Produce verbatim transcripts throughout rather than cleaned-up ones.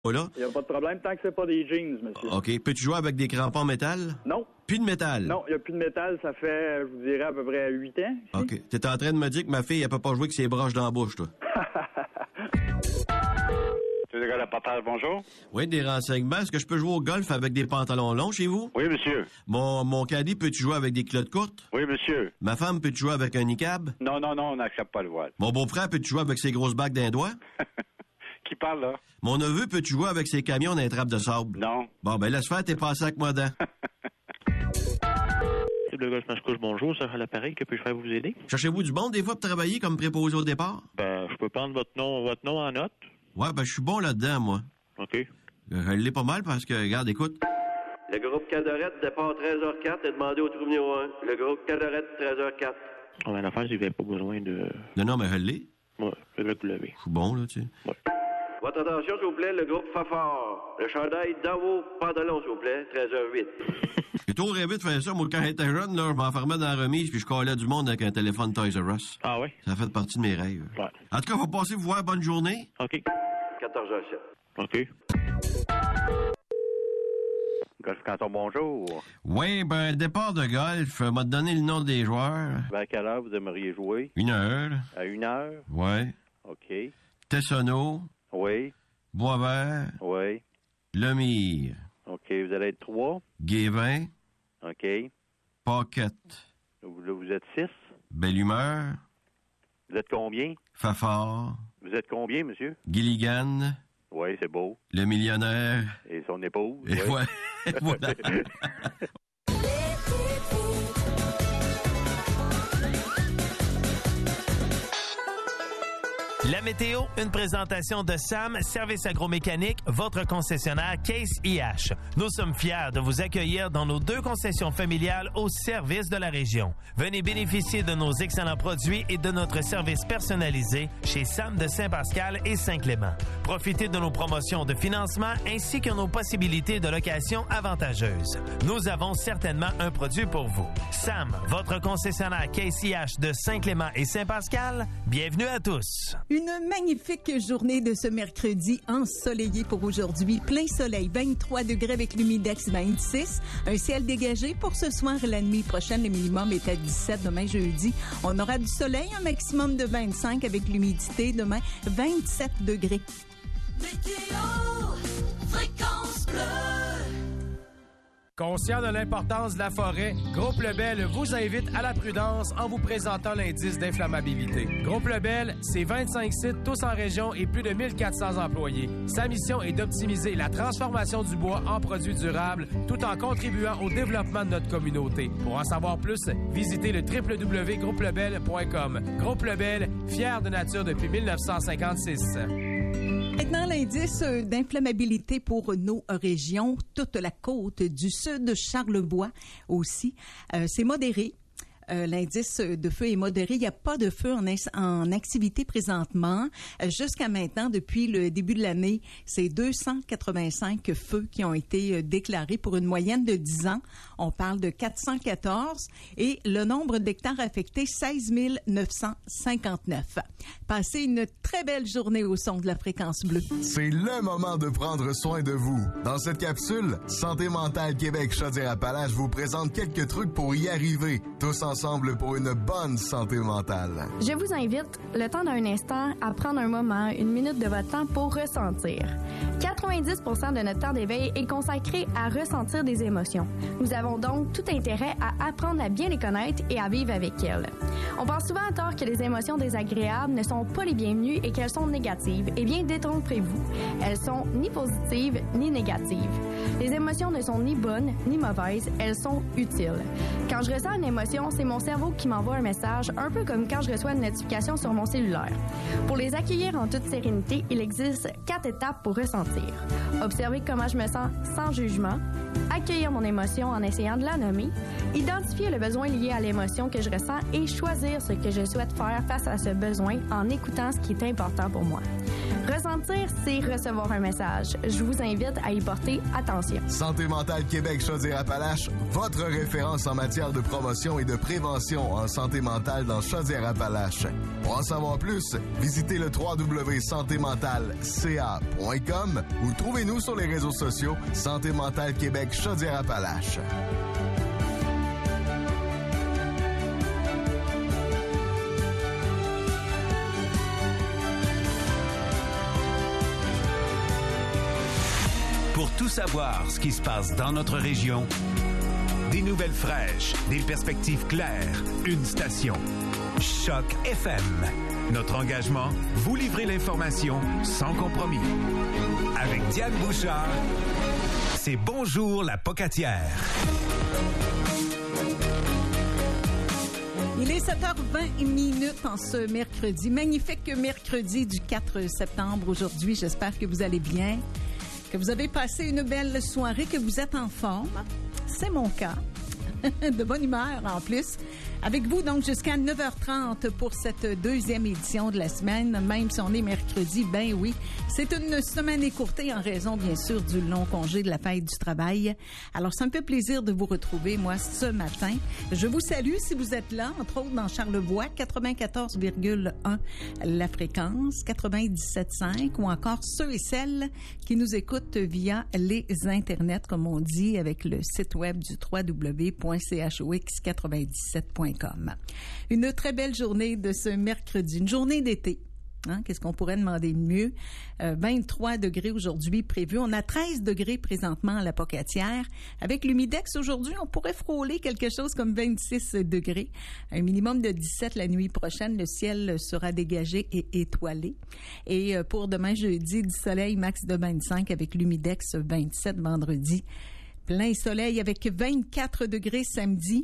là. Il n'y a pas de problème tant que c'est pas des jeans, monsieur. OK. Peux-tu jouer avec des crampons métal? Non. Plus de métal? Non, il n'y a plus de métal, ça fait, je vous dirais, à peu près huit ans. Ici. OK. T'es en train de me dire que ma fille, elle peut pas jouer avec ses broches dans la bouche, toi. Tu es le gars de la portage, bonjour? Oui, des renseignements. Est-ce que je peux jouer au golf avec des pantalons longs chez vous? Oui, monsieur. Mon, mon caddie, peux-tu jouer avec des culottes courtes? Oui, monsieur. Ma femme, peux-tu jouer avec un niqab? Non, non, non, on n'accepte pas le voile. Mon beau-frère, peux-tu jouer avec ses grosses bagues d'un doigt? Qui parle, là? Mon neveu, peux-tu jouer avec ses camions d'un trappe de sable? Non. Bon, ben laisse faire, t'es passé avec moi dedans. C'est le golf Mascouche, bonjour, ça à l'appareil, que puis-je faire vous aider? Cherchez-vous du bon des fois pour travailler comme préposé au départ? Ben, je peux prendre votre nom, votre nom en note? Ouais, ben je suis bon là-dedans, moi. OK. Je l'ai pas mal parce que, regarde, écoute. Le groupe Cadorette, départ treize heures quatre, est demandé au trou numéro un. Le groupe Cadorette, treize heures quatre. On va l'affaire, il n'y avait pas besoin de... Non, non, mais je l'ai. Ouais, je vais que vous l'avez. Je suis bon, là, tu sais. Ouais. Votre attention, s'il vous plaît, le groupe Fafard. Le chandail dans vos pantalons, s'il vous plaît, treize heures huit. J'ai trop rêvé de faire ça. Moi, quand j'étais jeune, là, je m'enfermais dans la remise puis je collais du monde avec un téléphone Toys R Us. Ah oui? Ça a fait partie de mes rêves. Ouais. En tout cas, faut passer vous voir. Bonne journée. OK. quatorze heures sept. OK. Golf Canton, bonjour. Oui, ben, départ de golf, m'a donné le nom des joueurs. Ben, à quelle heure vous aimeriez jouer? Une heure. À une heure? Ouais. OK. Tessonneau. Oui. Boisvert. Oui. Lemire. OK, vous allez être trois? Guévin. OK. Paquette. Vous, là, vous êtes six? Belle humeur. Vous êtes combien? Fafard. Vous êtes combien, monsieur? Gilligan. Oui, c'est beau. Le millionnaire. Et son épouse? Et oui. ouais. Voilà. La météo, une présentation de Sam, Service agromécanique, votre concessionnaire Case I H. Nous sommes fiers de vous accueillir dans nos deux concessions familiales au service de la région. Venez bénéficier de nos excellents produits et de notre service personnalisé chez Sam de Saint-Pascal et Saint-Clément. Profitez de nos promotions de financement ainsi que nos possibilités de location avantageuses. Nous avons certainement un produit pour vous. Sam, votre concessionnaire Case I H de Saint-Clément et Saint-Pascal, bienvenue à tous. Une magnifique journée de ce mercredi ensoleillé pour aujourd'hui. Plein soleil, vingt-trois degrés avec l'humidex vingt-six. Un ciel dégagé pour ce soir et la nuit prochaine. Le minimum est à dix-sept demain jeudi. On aura du soleil, un maximum de vingt-cinq avec l'humidité. Demain, vingt-sept degrés. Météo, fréquence bleue. Conscient de l'importance de la forêt, Groupe Lebel vous invite à la prudence en vous présentant l'indice d'inflammabilité. Groupe Lebel, c'est vingt-cinq sites, tous en région et plus de mille quatre cents employés. Sa mission est d'optimiser la transformation du bois en produits durables tout en contribuant au développement de notre communauté. Pour en savoir plus, visitez le w w w point groupe lebel point com. Groupe Lebel, fier de nature depuis mille neuf cent cinquante-six. Maintenant, l'indice d'inflammabilité pour nos régions, toute la côte du sud, Charlevoix aussi, euh, c'est modéré. Euh, l'indice de feu est modéré. Il n'y a pas de feu en, en activité présentement. Euh, jusqu'à maintenant, depuis le début de l'année, c'est deux cent quatre-vingt-cinq feux qui ont été euh, déclarés pour une moyenne de dix ans. On parle de quatre cent quatorze et le nombre d'hectares affectés, seize mille neuf cent cinquante-neuf. Passez une très belle journée au son de la fréquence bleue. C'est le moment de prendre soin de vous. Dans cette capsule, Santé mentale Québec Chaudière-Appalaches vous présente quelques trucs pour y arriver. Tous ensemble pour une bonne santé mentale. Je vous invite, le temps d'un instant, à prendre un moment, une minute de votre temps pour ressentir. quatre-vingt-dix pour cent de notre temps d'éveil est consacré à ressentir des émotions. Nous avons donc tout intérêt à apprendre à bien les connaître et à vivre avec elles. On pense souvent à tort que les émotions désagréables ne sont pas les bienvenues et qu'elles sont négatives. Eh bien, détrompez-vous. Elles sont ni positives ni négatives. Les émotions ne sont ni bonnes ni mauvaises, elles sont utiles. Quand je ressens une émotion, c'est mon cerveau qui m'envoie un message, un peu comme quand je reçois une notification sur mon cellulaire. Pour les accueillir en toute sérénité, il existe quatre étapes pour ressentir. Observer comment je me sens sans jugement, accueillir mon émotion en essayant de la nommer, identifier le besoin lié à l'émotion que je ressens et choisir ce que je souhaite faire face à ce besoin en écoutant ce qui est important pour moi. Ressentir, c'est recevoir un message. Je vous invite à y porter attention. Santé mentale Québec Chaudière-Appalaches, votre référence en matière de promotion et de prévention en santé mentale dans Chaudière-Appalaches. Pour en savoir plus, visitez le w w w point santé mentale c a point com ou trouvez-nous sur les réseaux sociaux Santé mentale Québec Chaudière-Appalaches. Pour tout savoir ce qui se passe dans notre région, des nouvelles fraîches, des perspectives claires, une station. Choc F M. Notre engagement, vous livrer l'information sans compromis. Avec Diane Bouchard, c'est Bonjour la Pocatière. Il est sept heures vingt minutes en ce mercredi. Magnifique mercredi du quatre septembre aujourd'hui. J'espère que vous allez bien, que vous avez passé une belle soirée, que vous êtes en forme. C'est mon cas. De bonne humeur en plus. Avec vous donc jusqu'à neuf heures trente pour cette deuxième édition de la semaine, même si on est mercredi, ben oui. C'est une semaine écourtée en raison bien sûr du long congé de la fête du travail. Alors ça me fait plaisir de vous retrouver moi ce matin. Je vous salue si vous êtes là, entre autres dans Charlevoix, quatre-vingt-quatorze virgule un la fréquence, quatre-vingt-dix-sept virgule cinq ou encore ceux et celles qui nous écoutent via les internets comme on dit avec le site web du w w w point chox quatre-vingt-dix-sept point com. Une très belle journée de ce mercredi, une journée d'été. Hein, qu'est-ce qu'on pourrait demander de mieux? Euh, vingt-trois degrés aujourd'hui prévus. On a treize degrés présentement à la Pocatière. Avec l'humidex aujourd'hui, on pourrait frôler quelque chose comme vingt-six degrés. Un minimum de dix-sept la nuit prochaine. Le ciel sera dégagé et étoilé. Et euh, pour demain jeudi, du soleil max de vingt-cinq avec l'humidex vingt-sept vendredi. Plein soleil avec vingt-quatre degrés samedi.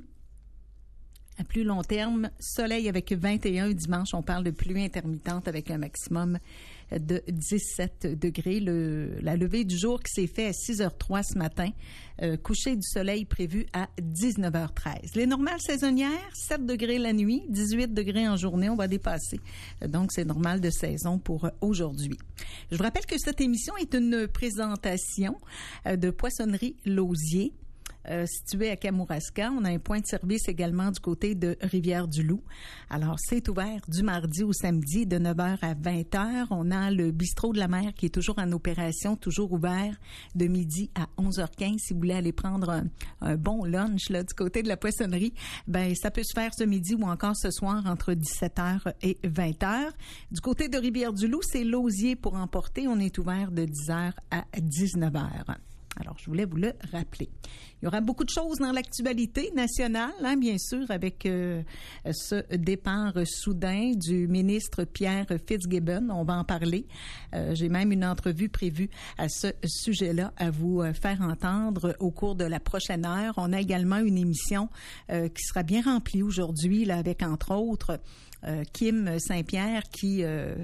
À plus long terme, soleil avec vingt et un dimanche. On parle de pluie intermittente avec un maximum de dix-sept degrés. Le, la levée du jour qui s'est fait à six heures trois ce matin. Euh, coucher du soleil prévu à dix-neuf heures treize. Les normales saisonnières, sept degrés la nuit, dix-huit degrés en journée. On va dépasser. Donc, c'est normal de saison pour aujourd'hui. Je vous rappelle que cette émission est une présentation de Poissonnerie Lausier. Euh, situé à Kamouraska. On a un point de service également du côté de Rivière-du-Loup. Alors, c'est ouvert du mardi au samedi de neuf heures à vingt heures. On a le bistrot de la mer qui est toujours en opération, toujours ouvert de midi à onze heures quinze. Si vous voulez aller prendre un, un bon lunch là du côté de la poissonnerie, ben ça peut se faire ce midi ou encore ce soir entre dix-sept heures et vingt heures. Du côté de Rivière-du-Loup, c'est Lausier pour emporter. On est ouvert de dix heures à dix-neuf heures. Alors, je voulais vous le rappeler. Il y aura beaucoup de choses dans l'actualité nationale, hein, bien sûr, avec euh, ce départ soudain du ministre Pierre Fitzgibbon. On va en parler. Euh, j'ai même une entrevue prévue à ce sujet-là à vous faire entendre au cours de la prochaine heure. On a également une émission euh, qui sera bien remplie aujourd'hui, là, avec, entre autres, euh, Kim Saint-Pierre qui... Euh,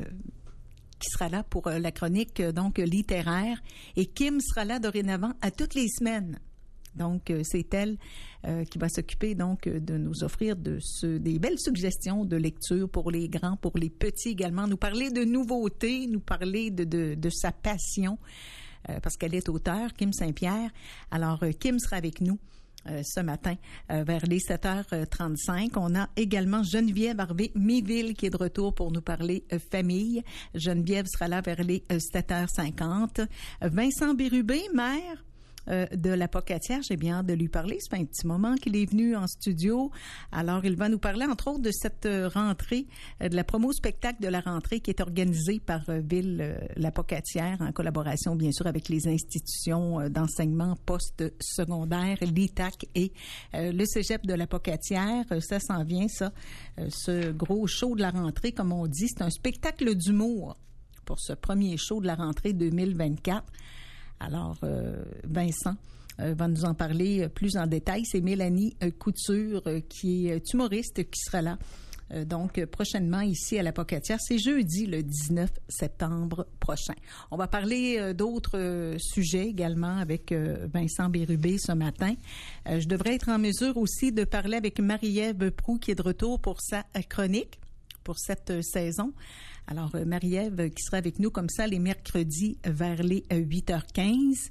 qui sera là pour la chronique donc littéraire et Kim sera là dorénavant à toutes les semaines. Donc c'est elle euh, qui va s'occuper donc de nous offrir de ce, des belles suggestions de lecture pour les grands, pour les petits également, nous parler de nouveautés, nous parler de de, de sa passion euh, parce qu'elle est auteure, Kim Saint-Pierre. Alors euh, Kim sera avec nous Euh, ce matin euh, vers les sept heures trente-cinq. On a également Geneviève Harvey-Miville qui est de retour pour nous parler euh, famille. Geneviève sera là vers les euh, sept heures cinquante. Vincent Bérubé, maire Euh, de la Pocatière, j'ai bien hâte de lui parler. Ça fait un petit moment qu'il est venu en studio. Alors, il va nous parler, entre autres, de cette euh, rentrée, euh, de la promo spectacle de la rentrée qui est organisée par euh, Ville euh, la Pocatière en collaboration, bien sûr, avec les institutions euh, d'enseignement post-secondaire, l'I T A C et euh, le Cégep de la Pocatière. Euh, ça s'en vient, ça. Euh, ce gros show de la rentrée, comme on dit, c'est un spectacle d'humour pour ce premier show de la rentrée deux mille vingt-quatre. Alors, euh, Vincent euh, va nous en parler plus en détail. C'est Mélanie euh, Couture, euh, qui est humoriste, qui sera là. Euh, donc, prochainement, ici à la Pocatière. C'est jeudi, le dix-neuf septembre prochain. On va parler euh, d'autres euh, sujets également avec euh, Vincent Bérubé ce matin. Euh, je devrais être en mesure aussi de parler avec Marie-Ève Proulx, qui est de retour pour sa euh, chronique. pour cette euh, saison. Alors, euh, Marie-Ève euh, qui sera avec nous comme ça les mercredis euh, vers les euh, huit heures quinze.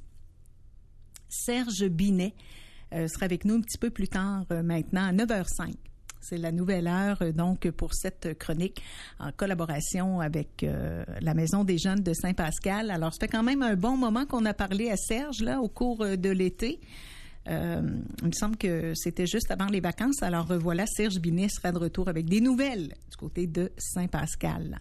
Serge Binet euh, sera avec nous un petit peu plus tard euh, maintenant à neuf heures cinq. C'est la nouvelle heure, euh, donc, pour cette chronique en collaboration avec euh, la Maison des Jeunes de Saint-Pascal. Alors, ça fait quand même un bon moment qu'on a parlé à Serge, là, au cours de l'été. Euh, il me semble que c'était juste avant les vacances. Alors, euh, voilà, Serge Binet sera de retour avec des nouvelles du côté de Saint-Pascal.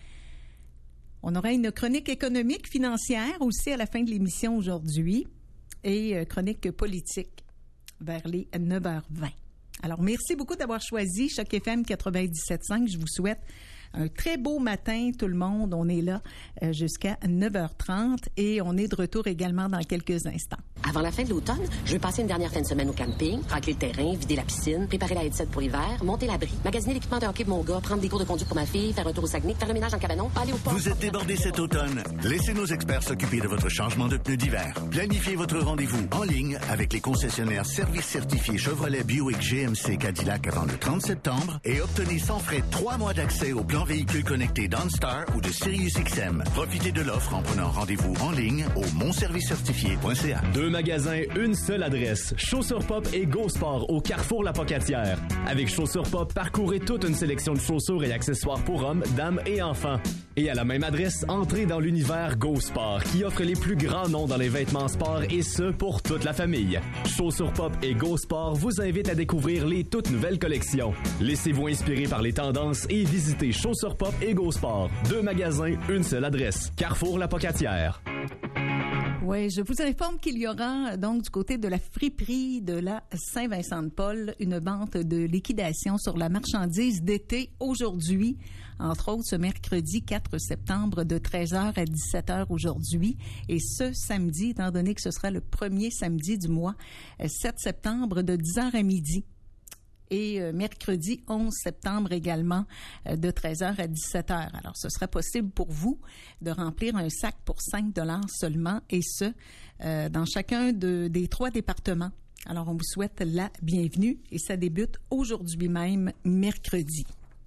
On aura une chronique économique, financière aussi à la fin de l'émission aujourd'hui et euh, chronique politique vers les neuf heures vingt. Alors, merci beaucoup d'avoir choisi Choc F M quatre-vingt-dix-sept virgule cinq. Je vous souhaite un très beau matin, tout le monde. On est là euh, jusqu'à neuf heures trente et on est de retour également dans quelques instants. Avant la fin de l'automne, je veux passer une dernière fin de semaine au camping, racler le terrain, vider la piscine, préparer la headset pour l'hiver, monter l'abri, magasiner l'équipement de hockey pour mon gars, prendre des cours de conduite pour ma fille, faire un tour au Saguenay, faire le ménage en cabanon, aller au port. Vous êtes débordé cet automne? Laissez nos experts s'occuper de votre changement de pneus d'hiver. Planifiez votre rendez-vous en ligne avec les concessionnaires services certifiés Chevrolet, Buick, G M C, Cadillac avant le trente septembre et obtenez sans frais trois mois d'accès au plan véhicule connecté d'OnStar ou de SiriusXM. Profitez de l'offre en prenant rendez-vous en ligne au mon service certifié point c a. Deux magasins, une seule adresse. Chaussures Pop et Go Sport au Carrefour La Pocatière. Avec Chaussures Pop, parcourez toute une sélection de chaussures et accessoires pour hommes, dames et enfants. Et à la même adresse, entrez dans l'univers Go Sport qui offre les plus grands noms dans les vêtements sport et ce, pour toute la famille. Chaussures Pop et Go Sport vous invitent à découvrir les toutes nouvelles collections. Laissez-vous inspirer par les tendances et visitez Chaussures Pop et Go Sport. Deux magasins, une seule adresse. Carrefour La Pocatière. Oui, je vous informe qu'il y aura donc du côté de la friperie de la Saint-Vincent-de-Paul une vente de liquidation sur la marchandise d'été aujourd'hui, entre autres ce mercredi quatre septembre de treize heures à dix-sept heures aujourd'hui et ce samedi, étant donné que ce sera le premier samedi du mois, sept septembre de dix heures à midi. Et euh, mercredi onze septembre également euh, de treize heures à dix-sept heures. Alors, ce sera possible pour vous de remplir un sac pour cinq dollars seulement et ce, euh, dans chacun de, des trois départements. Alors, on vous souhaite la bienvenue et ça débute aujourd'hui même, mercredi.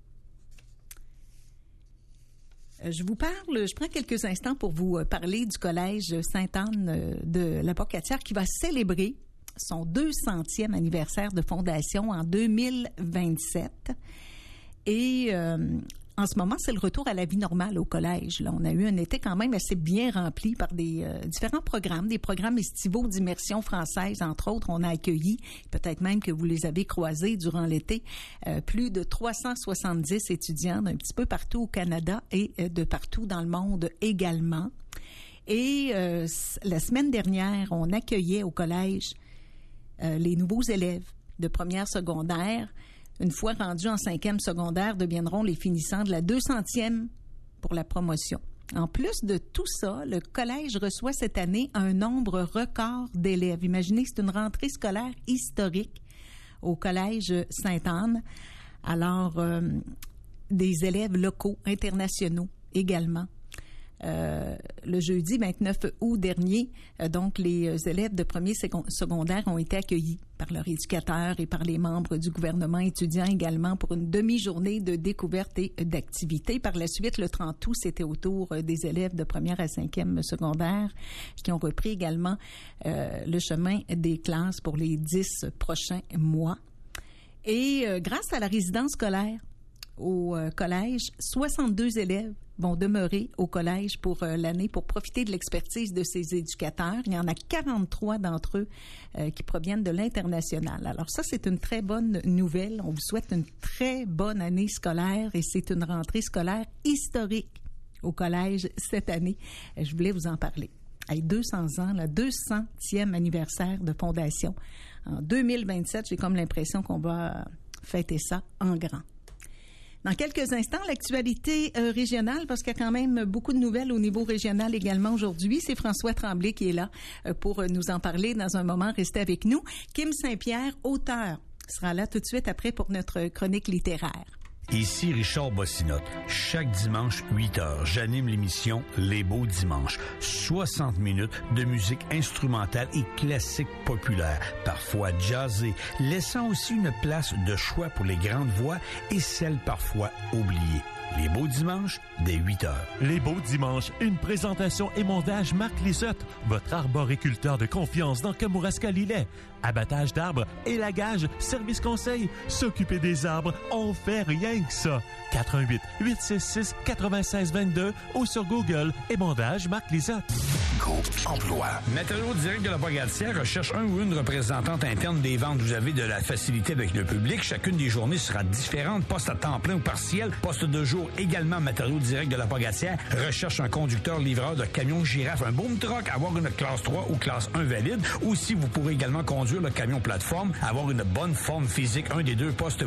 Euh, je vous parle, je prends quelques instants pour vous euh, parler du Collège Sainte-Anne euh, de la Pocatière qui va célébrer son deux centième anniversaire de fondation en deux mille vingt-sept. Et euh, en ce moment, c'est le retour à la vie normale au collège. Là, on a eu un été quand même assez bien rempli par des euh, différents programmes, des programmes estivaux d'immersion française, entre autres. On a accueilli, peut-être même que vous les avez croisés durant l'été, euh, plus de trois cent soixante-dix étudiants d'un petit peu partout au Canada et euh, de partout dans le monde également. Et euh, la semaine dernière, on accueillait au collège Euh, les nouveaux élèves de première secondaire, une fois rendus en cinquième secondaire, deviendront les finissants de la deux centième pour la promotion. En plus de tout ça, le collège reçoit cette année un nombre record d'élèves. Imaginez, c'est une rentrée scolaire historique au collège Sainte-Anne. Alors, euh, des élèves locaux, internationaux également. Euh, le jeudi vingt-neuf août dernier, euh, donc les euh, élèves de premier secondaire ont été accueillis par leur éducateur et par les membres du gouvernement étudiant également pour une demi-journée de découverte et d'activité. Par la suite, le trente août, c'était au tour euh, des élèves de première à cinquième secondaire qui ont repris également euh, le chemin des classes pour les dix prochains mois. Et euh, grâce à la résidence scolaire au euh, collège, soixante-deux élèves vont demeurer au collège pour euh, l'année pour profiter de l'expertise de ces éducateurs. Il y en a quarante-trois d'entre eux euh, qui proviennent de l'international. Alors ça, c'est une très bonne nouvelle. On vous souhaite une très bonne année scolaire et c'est une rentrée scolaire historique au collège cette année. Je voulais vous en parler. Avec deux cents ans, le deux centième anniversaire de fondation. En deux mille vingt-sept, j'ai comme l'impression qu'on va fêter ça en grand. Dans quelques instants, l'actualité euh, régionale, parce qu'il y a quand même beaucoup de nouvelles au niveau régional également aujourd'hui. C'est François Tremblay qui est là euh, pour nous en parler dans un moment. Restez avec nous. Kim Saint-Pierre, auteur, sera là tout de suite après pour notre chronique littéraire. Ici Richard Bossinotte. Chaque dimanche, huit heures, j'anime l'émission Les Beaux Dimanches. soixante minutes de musique instrumentale et classique populaire, parfois jazzée, laissant aussi une place de choix pour les grandes voix et celles parfois oubliées. Les Beaux Dimanches, dès huit heures. Les Beaux Dimanches, une présentation et montage Marc Lisotte, votre arboriculteur de confiance dans Kamouraska-Lillet. Abattage d'arbres, élagage, service conseil, s'occuper des arbres, on fait rien que ça. quatre un huit, huit six six, neuf six deux deux ou sur Google, émondage Marc Lisotte. Groupe Emploi. Matériaux Direct de la Pagatière recherche un ou une représentante interne des ventes. Vous avez de la facilité avec le public. Chacune des journées sera différente. Poste à temps plein ou partiel. Poste de jour également. Matériaux Direct de la Pagatière recherche un conducteur-livreur de camion girafe, un boom truck, avoir une classe trois ou classe un valide. Ou si vous pourrez également conduire le camion plateforme, avoir une bonne forme physique. Un des deux postes